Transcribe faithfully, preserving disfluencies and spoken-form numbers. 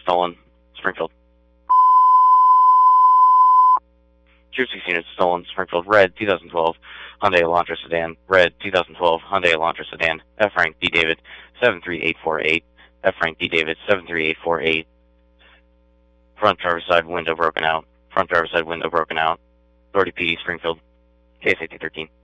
stolen. Springfield. Troop six units stolen. Springfield. Red, two thousand twelve Hyundai Elantra sedan. Red, two thousand twelve Hyundai Elantra sedan. F rank D David, seven three eight four eight. F rank D David, seven three eight four eight. Front driver's side window broken out. Front driver's side window broken out. Authority P D Springfield. Case eighteen thirteen.